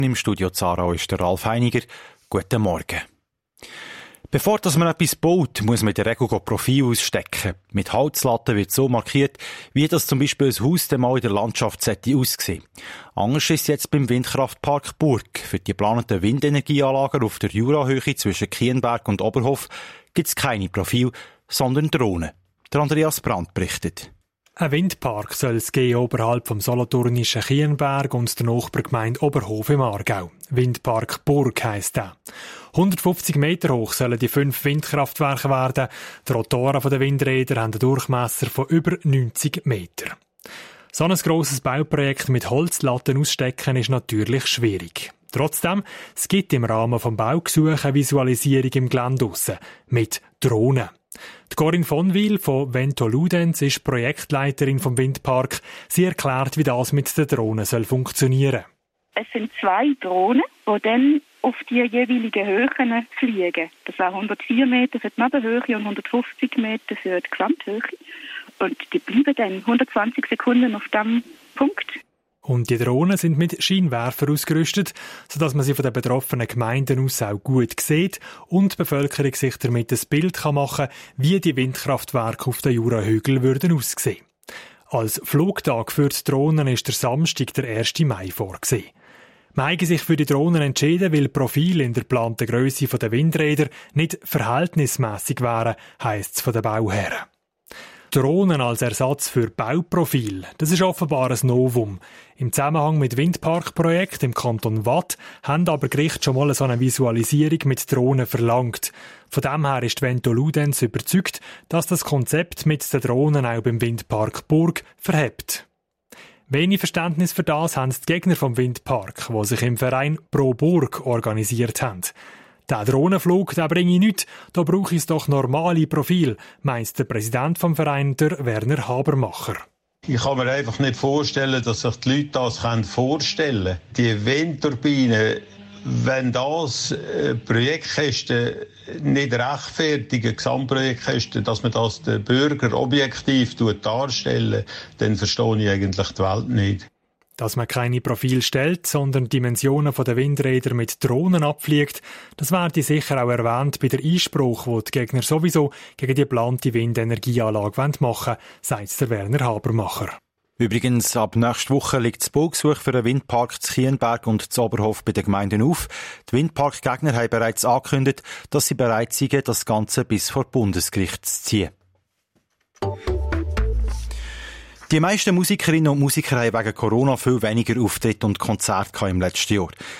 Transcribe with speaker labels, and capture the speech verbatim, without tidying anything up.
Speaker 1: Im Studio Zarau ist der Ralf Heiniger. Guten Morgen. Bevor dass man etwas baut, muss man in der Regel Profil ausstecken. Mit Holzlatten wird so markiert, wie das zum Beispiel ein Haus mal in der Landschaft aussehen. Anders ist es jetzt beim Windkraftpark Burg. Für die geplanten Windenergieanlagen auf der Jurahöhe zwischen Kienberg und Oberhof gibt es keine Profile, sondern Drohnen. Der Andreas Brandt berichtet.
Speaker 2: Ein Windpark soll es geben oberhalb vom solothurnischen Kienberg und der Nachbargemeinde Oberhof im Aargau. Windpark Burg heisst er. hundertfünfzig Meter hoch sollen die fünf Windkraftwerke werden. Die Rotoren der Windräder haben einen Durchmesser von über neunzig Meter. So ein grosses Bauprojekt mit Holzlatten ausstecken ist natürlich schwierig. Trotzdem, es gibt im Rahmen des Baugesuchs eine Visualisierung im Gelände draussen mit Drohnen. Die Corinne von Wil von Vento Ludenz ist Projektleiterin vom Windpark. Sie erklärt, wie das mit den Drohnen soll funktionieren.
Speaker 3: Es sind zwei Drohnen, die dann auf die jeweiligen Höhen fliegen. Das wäre hundertvier Meter für die Nebenhöhe und hundertfünfzig Meter für die Gesamthöhe. Und die bleiben dann hundertzwanzig Sekunden auf diesem Punkt.
Speaker 2: Und die Drohnen sind mit Scheinwerfern ausgerüstet, sodass man sie von den betroffenen Gemeinden aus auch gut sieht und die Bevölkerung sich damit ein Bild machen kann, wie die Windkraftwerke auf den Jurahügeln würden aussehen. Als Flugtag für die Drohnen ist der Samstag, der ersten Mai, vorgesehen. Man habe sich für die Drohnen entschieden, weil die Profile in der geplanten Grösse der Windräder nicht verhältnismässig wären, heisst es von den Bauherren. Drohnen als Ersatz für Bauprofil, das ist offenbar ein Novum. Im Zusammenhang mit Windparkprojekten im Kanton Waadt haben aber Gerichte schon mal so eine Visualisierung mit Drohnen verlangt. Von dem her ist Vento Ludenz überzeugt, dass das Konzept mit den Drohnen auch beim Windpark Burg verhebt. Wenig Verständnis für das haben die Gegner vom Windpark, die sich im Verein Pro Burg organisiert haben. Der Drohnenflug, der bringe nichts, da brauche ich doch normale Profil, meint der Präsident vom Verein, der Werner Habermacher.
Speaker 4: Ich kann mir einfach nicht vorstellen, dass sich die Leute das vorstellen können. Die Windturbinen, wenn das äh, Projektkosten nicht rechtfertigen, Gesamtprojektkosten, dass man das den Bürger objektiv darstellen, dann verstehe ich eigentlich die Welt nicht.
Speaker 2: Dass man keine Profil stellt, sondern Dimensionen der Windräder mit Drohnen abfliegt, das werde sicher auch erwähnt bei der Einspruch, wo die Gegner sowieso gegen die geplante Windenergieanlage machen wollen, sagt der Werner Habermacher.
Speaker 1: Übrigens, ab nächster Woche liegt das Baugesuch für den Windpark zu Kienberg und zu Oberhof bei den Gemeinden auf. Die Windparkgegner haben bereits angekündigt, dass sie bereit sind, das Ganze bis vor Bundesgericht zu ziehen. Die meisten Musikerinnen und Musiker haben wegen Corona viel weniger Auftritte und Konzerte im letzten Jahr.